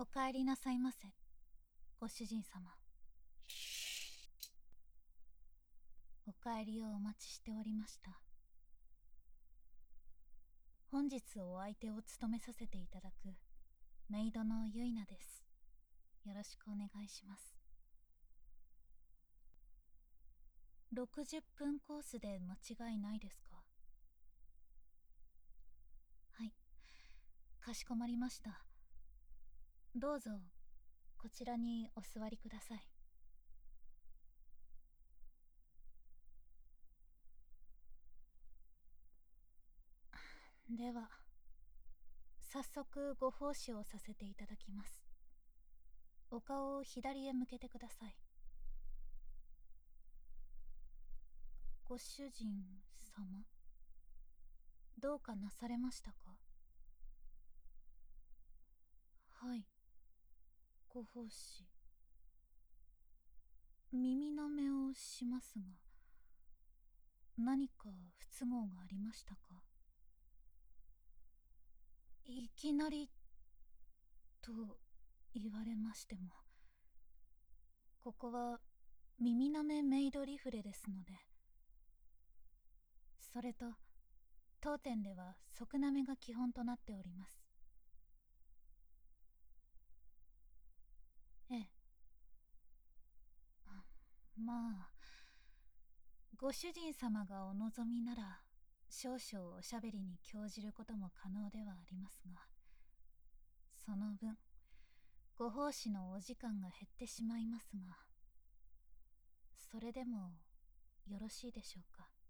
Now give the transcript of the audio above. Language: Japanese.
お帰りなさいませ、ご主人様。お帰りをお待ちしておりました。本日お相手を務めさせていただくメイドのユイナです。よろしくお願いします。60分コースで間違いないですか？はい、かしこまりました。どうぞこちらにお座りください。では早速ご奉仕をさせていただきます。お顔を左へ向けてください。ご主人様、どうかなされましたか？はい、ご奉仕。耳なめをしますが、何か不都合がありましたか？いきなりと言われましても、ここは耳なめメイドリフレですので。それと当店では側なめが基本となっております。ええ。まあ、ご主人様がお望みなら少々おしゃべりに興じることも可能ではありますが、その分ご奉仕のお時間が減ってしまいますが、それでもよろしいでしょうか？